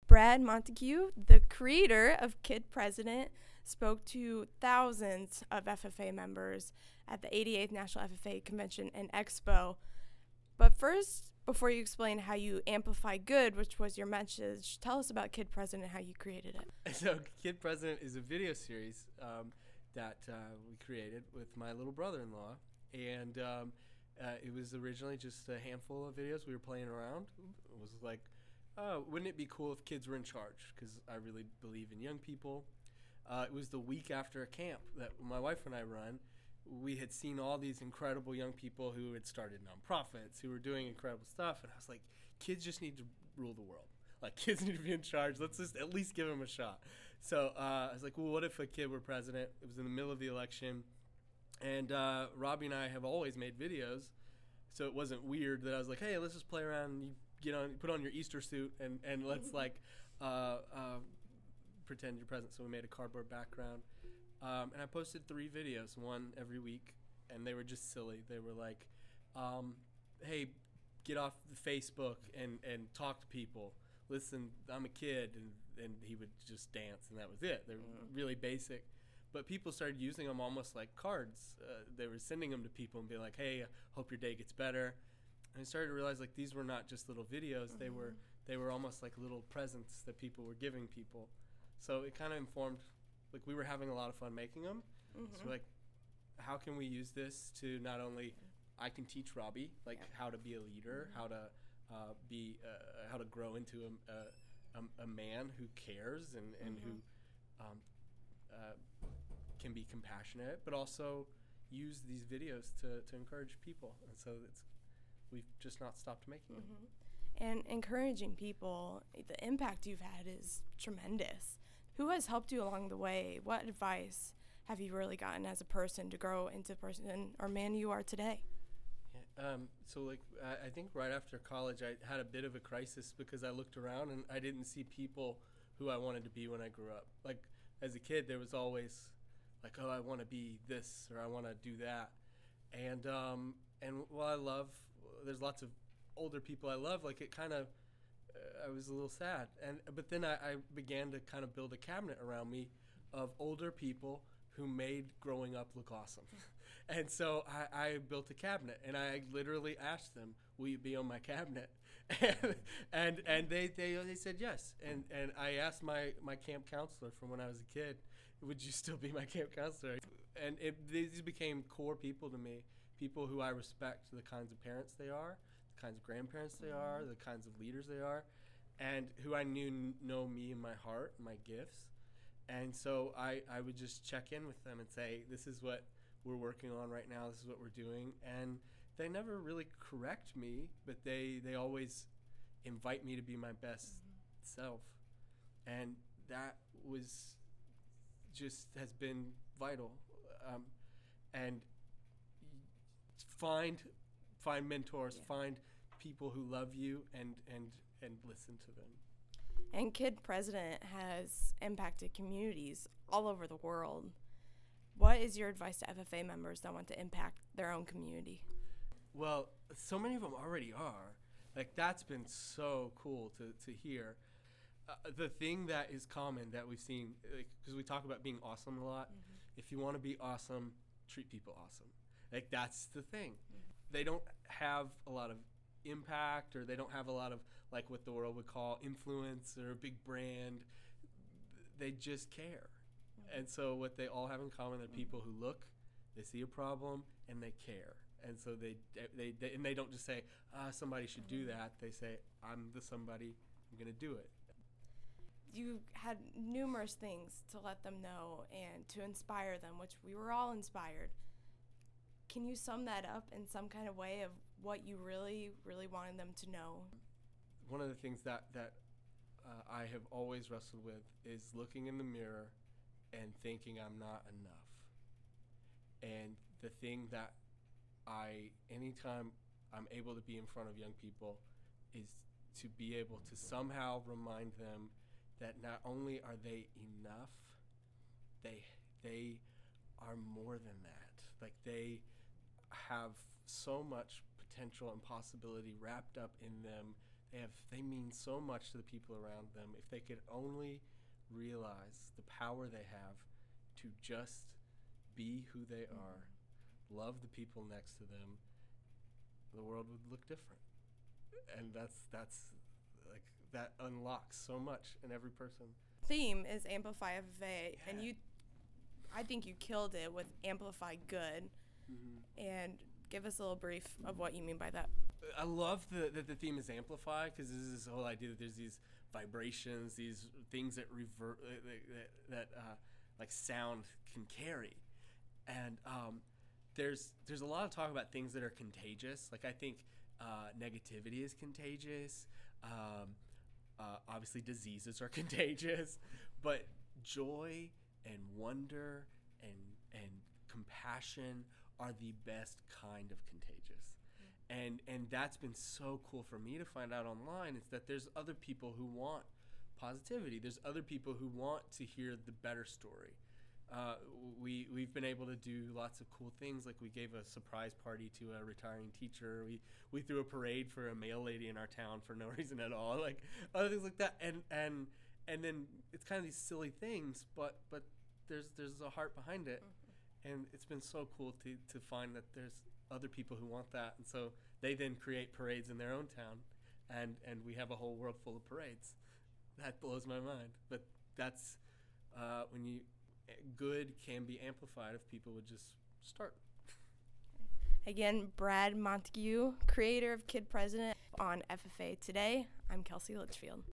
Brad Montague, the creator of Kid President, spoke to thousands of FFA members at the 88th National FFA Convention and Expo. But first, before you explain how you amplify good, which was your message, tell us about Kid President and how you created it. So Kid President is a video series that we created with my little brother-in-law. And it was originally just a handful of videos we were playing around. It was like, oh, wouldn't it be cool if kids were in charge? Because I really believe in young people. It was the week after a camp that my wife and I run. We had seen all these incredible young people who had started nonprofits, who were doing incredible stuff. And I was like, kids just need to rule the world. Like, kids need to be in charge. Let's just at least give them a shot. So I was like, well, what if a kid were president? It was in the middle of the election. And Robbie and I have always made videos, so it wasn't weird that I was like, hey, let's just play around. You put on your Easter suit, and let's pretend you're present. So we made a cardboard background. And I posted 3 videos, one every week, and they were just silly. They were like, hey, get off Facebook and talk to people. Listen, I'm a kid, and he would just dance, and that was it. They were really basic. But people started using them almost like cards. They were sending them to people and being like, hey, hope your day gets better. And I started to realize, like, these were not just little videos. They were almost like little presents that people were giving people. So it kind of informed, like, we were having a lot of fun making them. So like, how can we use this to not only, I can teach Robbie, like, how to be a leader, how to grow into a man who cares and who can be compassionate, but also use these videos to encourage people. And so we've just not stopped making them. And encouraging people, the impact you've had is tremendous. Who has helped you along the way? What advice have you really gotten as a person to grow into the person or man you are today? So like, I think right after college, I had a bit of a crisis because I looked around and I didn't see people who I wanted to be when I grew up. Like, as a kid, there was always like, oh, I want to be this or I want to do that. And while there's lots of older people I love, like, it kind of, I was a little sad. But then I began to kind of build a cabinet around me of older people who made growing up look awesome. And so I built a cabinet, and I literally asked them, will you be on my cabinet? and they said yes. And I asked my camp counselor from when I was a kid, would you still be my camp counselor? And these became core people to me, people who I respect, the kinds of parents they are, the kinds of grandparents they are, the kinds of leaders they are, and who I knew know me and my heart and my gifts. And so I would just check in with them and say, this is what we're working on right now, this is what we're doing. And they never really correct me, but they always invite me to be my best self. And that has been vital. And find mentors, find people who love you and listen to them. And Kid President has impacted communities all over the world. What is your advice to FFA members that want to impact their own community? Well, so many of them already are. Like, that's been so cool to hear. The thing that is common that we've seen, because we talk about being awesome a lot, if you want to be awesome, treat people awesome. Like, that's the thing. They don't have a lot of impact, or they don't have a lot of, like, what the world would call influence or a big brand. They just care. And so what they all have in common, they're people who look, they see a problem, and they care. And so they don't just say, somebody should do that. They say, I'm the somebody, I'm going to do it. You had numerous things to let them know and to inspire them, which we were all inspired. Can you sum that up in some kind of way of what you really, really wanted them to know? One of the things that I have always wrestled with is looking in the mirror and thinking I'm not enough. And the thing that anytime I'm able to be in front of young people, is to be able to somehow remind them that not only are they enough, they are more than that. Like, they have so much potential and possibility wrapped up in them they mean so much to the people around them. If they could only realize the power they have to just be who they are, love the people next to them, the world would look different. And that's like, that unlocks so much in every person. Theme is Amplify FFA, Yeah. and I think you killed it with Amplify Good. And give us a little brief of what you mean by that. I love that the theme is Amplify, because this is the whole idea that there's these vibrations, these things that revert, that like sound can carry, and there's a lot of talk about things that are contagious. Like, I think negativity is contagious. Obviously, diseases are contagious, but joy and wonder and compassion are the best kind of contagious. And that's been so cool for me to find out online, is that there's other people who want positivity. There's other people who want to hear the better story. We've been able to do lots of cool things. Like, we gave a surprise party to a retiring teacher. We threw a parade for a mail lady in our town for no reason at all. Like, other things like that. And then it's kind of these silly things, but there's a heart behind it. And it's been so cool to find that there's other people who want that, and so they then create parades in their own town, and we have a whole world full of parades. That blows my mind. But that's when good can be amplified if people would just start. Again, Brad Montague, creator of Kid President, on FFA Today. I'm Kelsey Litchfield.